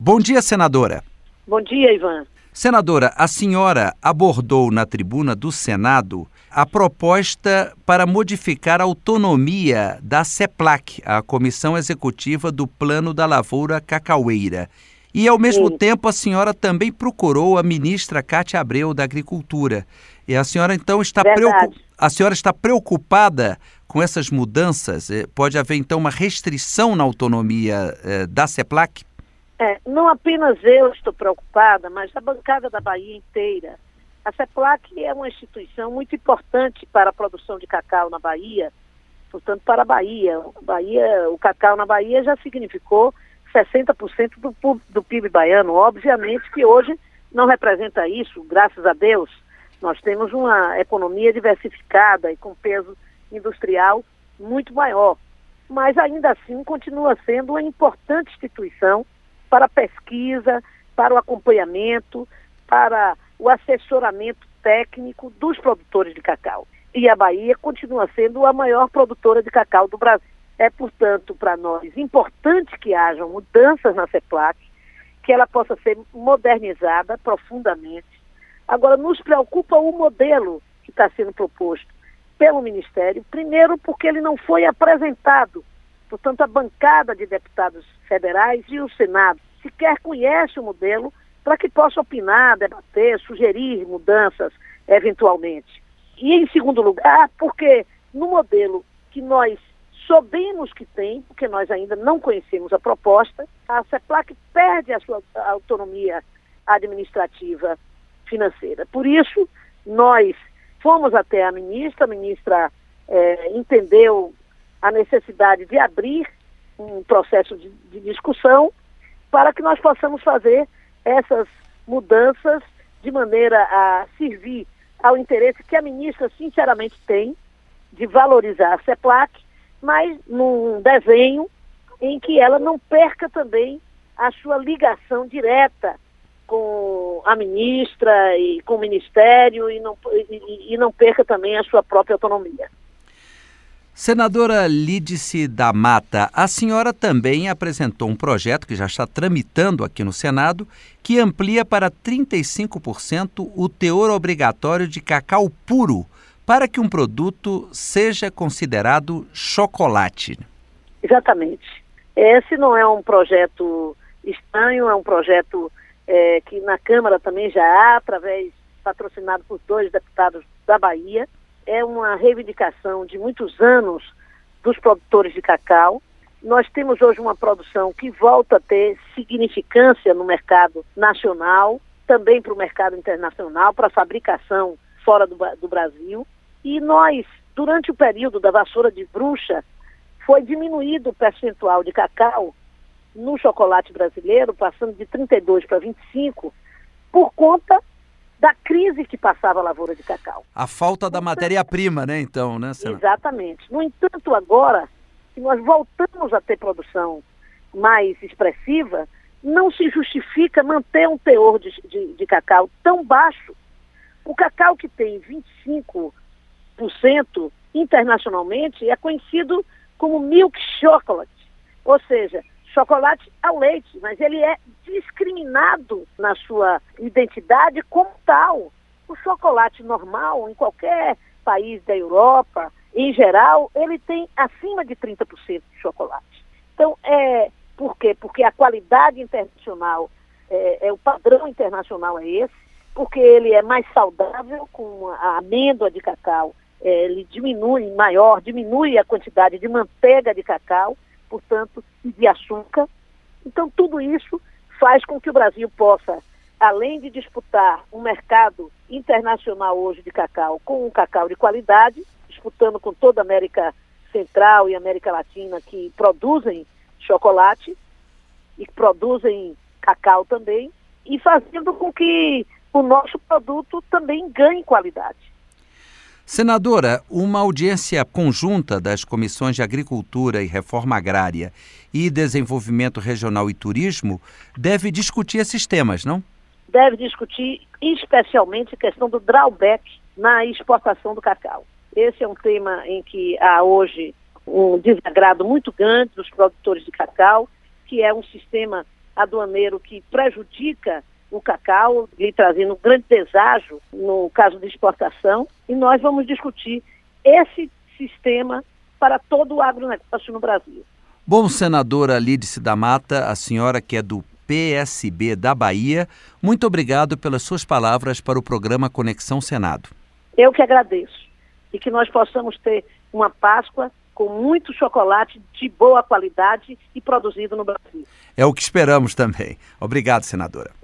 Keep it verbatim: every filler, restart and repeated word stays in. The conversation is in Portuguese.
Bom dia, senadora. Bom dia, Ivan. Senadora, a senhora abordou na tribuna do Senado a proposta para modificar a autonomia da CEPLAC, a Comissão Executiva do Plano da Lavoura Cacaueira. E, ao mesmo Sim. tempo, a senhora também procurou a ministra Cátia Abreu da Agricultura. E a senhora, então, está, preocup... a senhora está preocupada com essas mudanças? Pode haver, então, uma restrição na autonomia eh, da CEPLAC? É, não apenas eu estou preocupada, mas a bancada da Bahia inteira. A CEPLAC é uma instituição muito importante para a produção de cacau na Bahia, portanto, para a Bahia. Bahia o cacau na Bahia já significou sessenta por cento do, do P I B baiano. Obviamente que hoje não representa isso, graças a Deus. Nós temos uma economia diversificada e com peso industrial muito maior. Mas, ainda assim, continua sendo uma importante instituição para a pesquisa, para o acompanhamento, para o assessoramento técnico dos produtores de cacau. E a Bahia continua sendo a maior produtora de cacau do Brasil. É, portanto, para nós importante que hajam mudanças na CEPLAC, que ela possa ser modernizada profundamente. Agora, nos preocupa o modelo que está sendo proposto pelo Ministério, primeiro porque ele não foi apresentado. Portanto, a bancada de deputados federais e o Senado sequer conhece o modelo para que possa opinar, debater, sugerir mudanças eventualmente. E, em segundo lugar, porque no modelo que nós soubemos que tem, porque nós ainda não conhecemos a proposta, a CEPLAC perde a sua autonomia administrativa financeira. Por isso, nós fomos até a ministra, a ministra eh, entendeu a necessidade de abrir um processo de, de discussão para que nós possamos fazer essas mudanças de maneira a servir ao interesse que a ministra sinceramente tem de valorizar a CEPLAC, mas num desenho em que ela não perca também a sua ligação direta com a ministra e com o Ministério e não, e, e não perca também a sua própria autonomia. Senadora Lídice da Mata, a senhora também apresentou um projeto que já está tramitando aqui no Senado, que amplia para trinta e cinco por cento o teor obrigatório de cacau puro, para que um produto seja considerado chocolate. Exatamente. Esse não é um projeto estranho, é um projeto é, que na Câmara também já há, através, patrocinado por dois deputados da Bahia. É uma reivindicação de muitos anos dos produtores de cacau. Nós temos hoje uma produção que volta a ter significância no mercado nacional, também para o mercado internacional, para a fabricação fora do, do Brasil. E nós, durante o período da vassoura de bruxa, foi diminuído o percentual de cacau no chocolate brasileiro, passando de trinta e dois para vinte e cinco, por conta da crise que passava a lavoura de cacau. A falta da matéria-prima, né, então, né, senhora? Exatamente. No entanto, agora, que nós voltamos a ter produção mais expressiva, não se justifica manter um teor de, de, de cacau tão baixo. O cacau que tem vinte e cinco por cento internacionalmente é conhecido como milk chocolate, ou seja, chocolate ao leite, mas ele é discriminado na sua identidade como tal. O chocolate normal, em qualquer país da Europa, em geral, ele tem acima de trinta por cento de chocolate. Então, é, por quê? Porque a qualidade internacional, é, é, o padrão internacional é esse, porque ele é mais saudável, com a amêndoa de cacau, é, ele diminui maior, diminui a quantidade de manteiga de cacau, portanto, e de açúcar. Então, tudo isso faz com que o Brasil possa, além de disputar um mercado internacional hoje de cacau, com um cacau de qualidade, disputando com toda a América Central e América Latina que produzem chocolate e que produzem cacau também, e fazendo com que o nosso produto também ganhe qualidade. Senadora, uma audiência conjunta das Comissões de Agricultura e Reforma Agrária e Desenvolvimento Regional e Turismo deve discutir esses temas, não? Deve discutir especialmente a questão do drawback na exportação do cacau. Esse é um tema em que há hoje um desagrado muito grande dos produtores de cacau, que é um sistema aduaneiro que prejudica o cacau, lhe trazendo um grande deságio no caso de exportação, e nós vamos discutir esse sistema para todo o agronegócio no Brasil. Bom, senadora Lídice da Mata, a senhora que é do P S B da Bahia, muito obrigado pelas suas palavras para o programa Conexão Senado. Eu que agradeço, e que nós possamos ter uma Páscoa com muito chocolate de boa qualidade e produzido no Brasil. É o que esperamos também. Obrigado, senadora.